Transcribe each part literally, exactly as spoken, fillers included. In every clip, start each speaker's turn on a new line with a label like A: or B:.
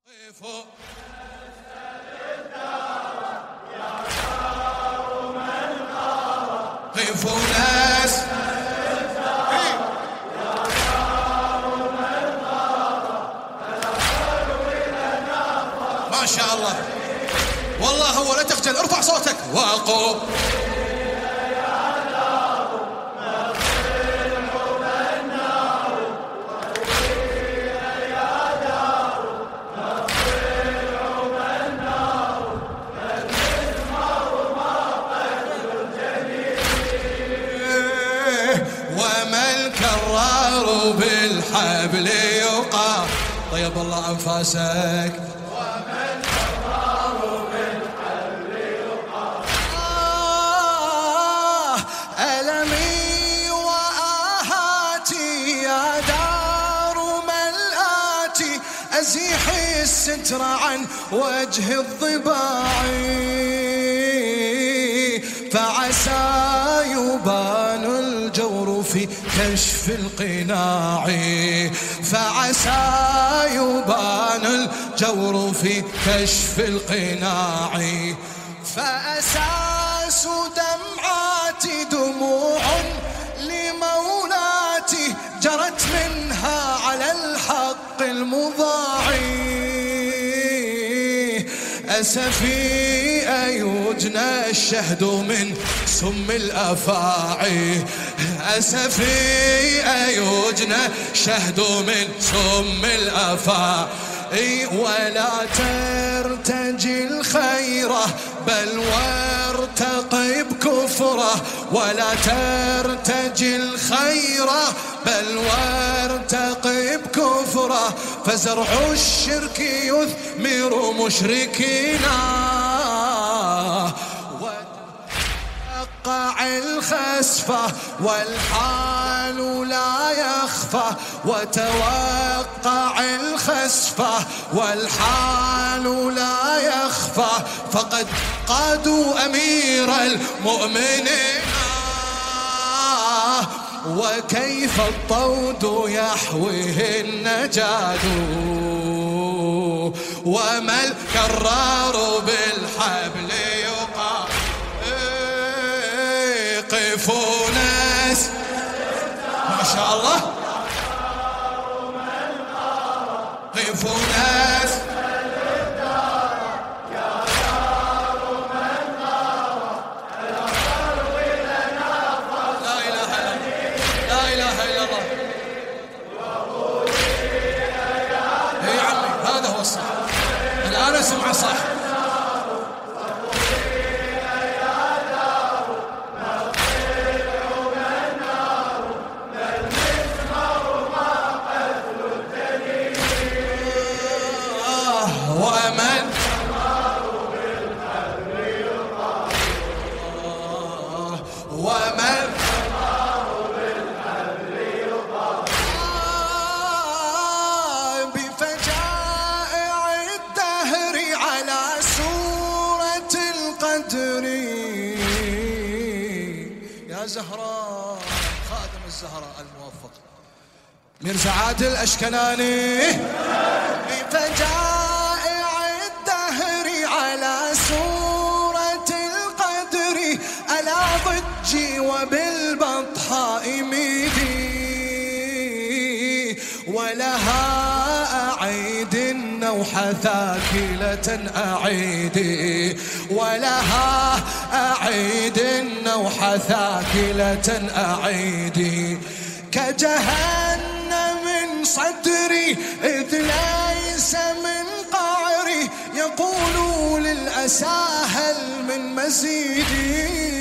A: قفوا ناس ما شاء الله والله. هو لا تخجل، ارفع صوتك. وقوا بالحبل يقى. طيب الله أنفاسك.
B: ومن كرر بالحبل يقى.
A: آه ألمي وآهاتي يا دار ملآتي، أزيح الستر عن وجه الضباعي، فعسى يبان الجور في كشف القناع، فعسى يبان الجور في كشف القناع. فأساس دمعاتي دموع لمولاتي، جرت منها على الحق المضاعي. أسفي أيوجنا الشهد من سم الأفاعي، أسفي أيوجنا شهد من سم الأفاعي. ولا ترتجي الخيره بل وارتقب كفره، ولا ترتجي الخيره بل وارتقب كفره، فزرع الشرك يثمر مشركينا. وتوقع الخسفة والحال لا يخفى، وتوقع الخسفة والحال لا يخفى، فقد قادوا أمير المؤمنين. وكيف الطود يحويه النجاد، وما الكرار بالحبل يقى. قفوا ناس ما شاء الله. قفوا ناس أنا سمع صح. ومن ومن يا زهراء خادم الزهراء الموفق ميرزا عادل الأشكناني. بفجائع الدهر على سورة القدر، ألا ضجي وبالبطحاء ميدي، ولها أعيد النوح ثاكلة أعيدي، ولها أعيد النوح ثاكلة أعيدي. كجهنم من صدري إذ ليس من قعري، يقول للأسى هل من مزيدي،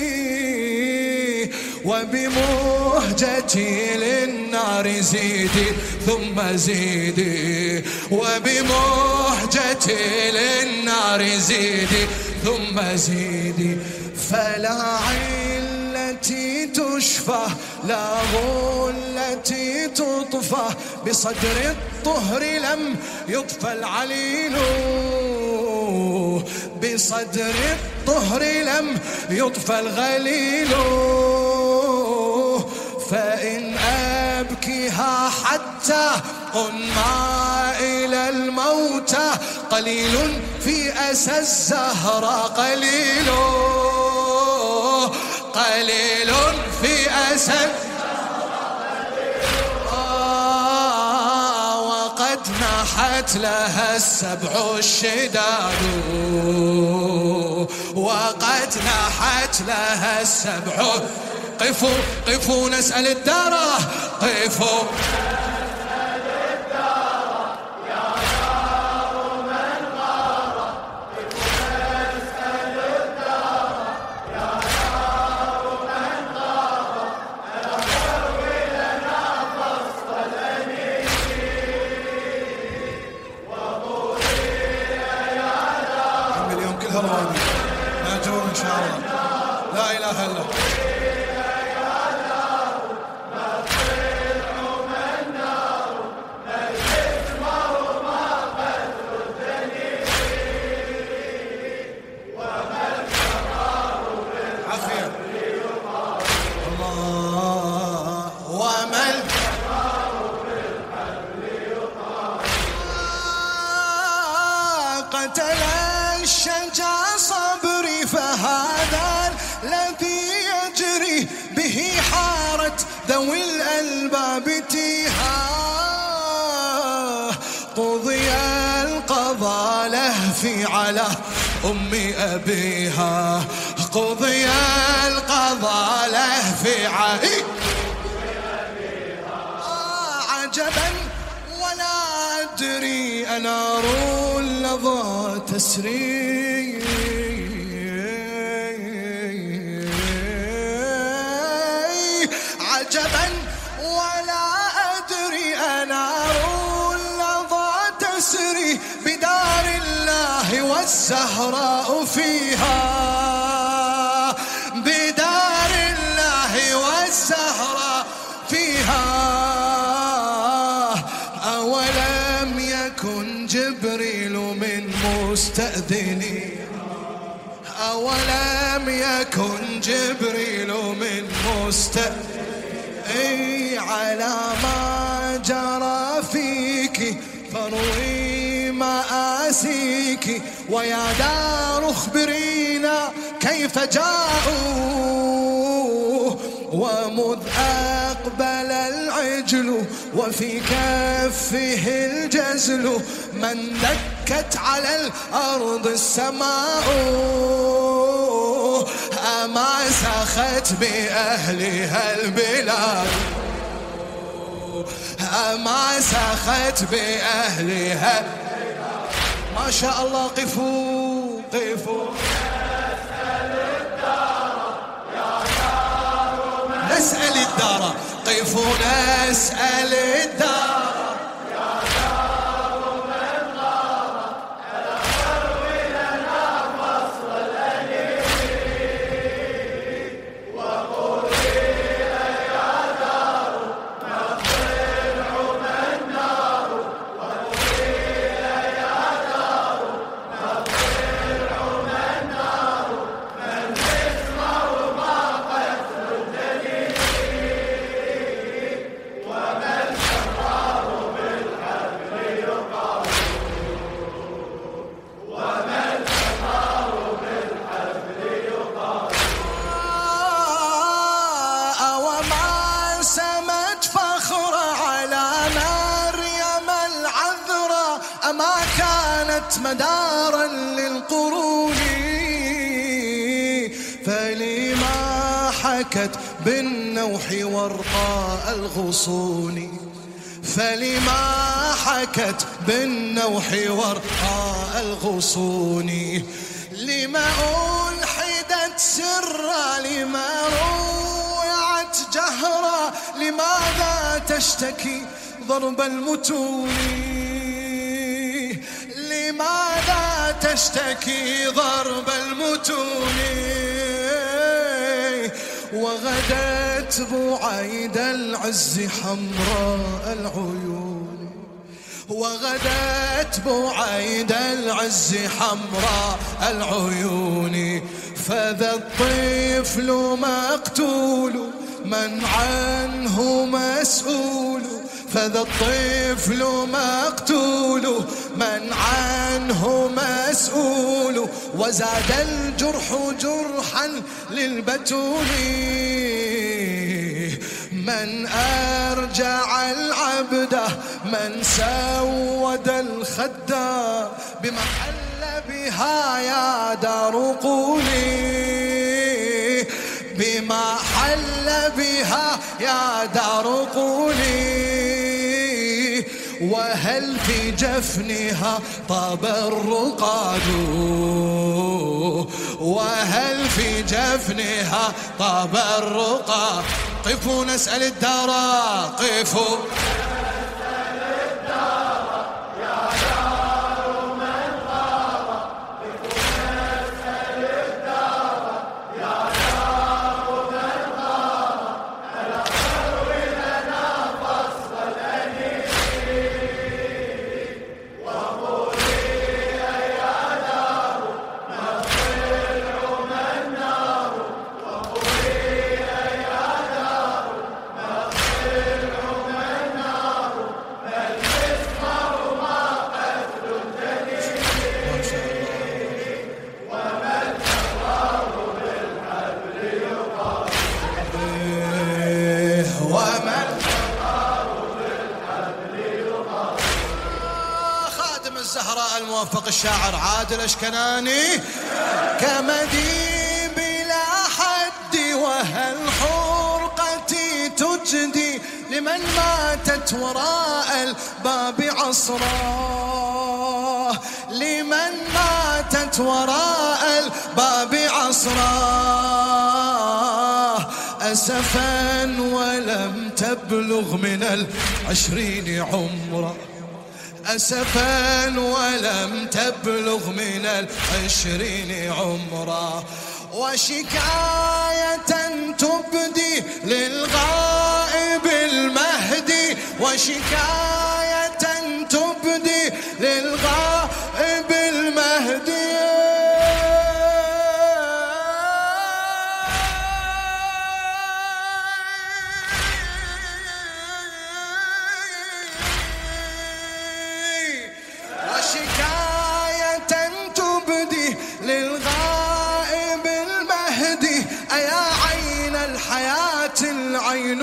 A: وبمهجتي للنار زيدي ثم زيدي، وبمهجتي للنار زيدي ثم زيدي. فلا علتي تشفى لا غلتي تطفى، بصدر الطهر لم يطفى العليل، بصدر الطهر لم يطفى الغليل. فإن أبكيها حتى ما إلى الموتى قليل في أسى الزهرة قليل قليل في أسى آه وقد نحت لها السبع الشداد وقد نحت لها السبع. قفوا قفوا نسأل الدار قفوا ماجور إن شاء الله. لا إله إلا الله. عافية الله. ومن قتل الشجاع صبري فهذا الذي يجري به حارت ذوي الألباب تيها. قضي القضاء لهفي على أم أبيها قضي القضاء لهفي على آه عجبا ولا أدري أنار لظى تسري عجبا ولا أدري أنار لظى تسري بدار الله والزهراء فيها بدار الله والزهراء فيها. أولم يكن جبريل من مستأذني أولم يكن جبريل من مستأذني على ما جرى فيك فروي مآسيك ويا دار اخبرينا كيف جاءوا. ومذ أقبل العجل وفي كفه الجزل من دكت على الأرض السماء أما سخت بأهلها البلاد أما سخت بأهلها. ما شاء الله. قفوا قفوا نسأل الدار قفوا نسأل الدار يا دار من غار على خير لنا فصل الأنين وقولي يا دار نطلع من نار وقولي يا دار نطلع من نار من يسمع ما قتل الدليل ومن شرار بالحبل يقام ومن شرار بالحبل يقام. وما سمت فخر على مريم العذراء أما كانت مدارا للقرون فلما حكت بالنوح ورقاء الغصون فلما حكت بالنوح ورقاء الغصون لما ألحدت سرا لما روعت جهرا لماذا تشتكي ضرب المتون لماذا تشتكي ضرب المتون. وغدت بعيد العز حمراء العيون وغدت بعيد العز حمراء العيون فذا الطفل مقتول من عنه مسؤول فذا الطفل مقتول من عنه مسؤول، وزاد الجرح جرحا للبتول. من أرجع العبد من سود الخدا، بما حل بها يا دار قولي، بما حل بها يا دار قولي. وهل في جفنها طاب الرقاد، وهل في جفنها طاب الرقاد. قفوا نسأل الدار، قفوا
B: نسأل الدار يا دار من غار، قفوا نسأل الدار يا دار من غار، ألا تروي لنا فصل الأنيس، وقولي يا دار ما الضلع ما النار، وقولي يا دار ما الضلع ما النار، ما المسمار ما قتل الدليل، وما الجرار بالحبل يقال،
A: ومن
B: الجرار بالحبل يقال.
A: خادم الزهراء الموفق الشاعر عادل أشكناني. كمدي بلا حد وهالحرقة تجدي، لمن ماتت وراء الباب عصراه، لمن ماتت وراء الباب عصراه. أسفا ولم تبلغ من العشرين عمره، أسفا ولم تبلغ من العشرين عمره. وشكاية تبدي للغائب المهدي، وشكاية تبدي للغائب المهدي. وشكاية تبدي للغائب المهدي، أيا عين الحياة العين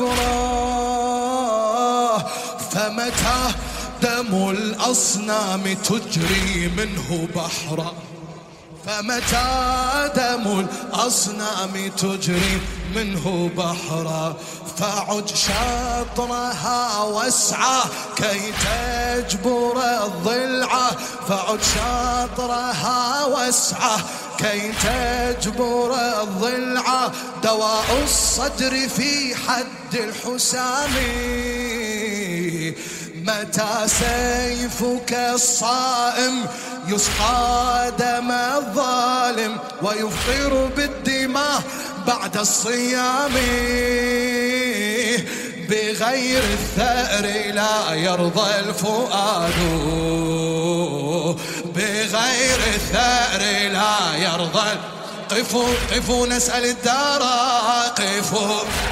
A: عبراه. فمتى دم الأصنام تجري منه بحرا، فمتى دم الأصنام تجري منه بحرا. فعد شاطرها واسعى كي تجبر الضلع، فعد شاطرها واسعى كي تجبر الضلع. دواء الصدر في حد الحسام، متى سيفك الصائم يسقى دم الظالم، ويفطر بالدماء بعد الصيام. بغير الثأر لا يرضى الفؤاد، بغير الثأر لا يرضى. قفوا قفوا نسأل الدار، قفوا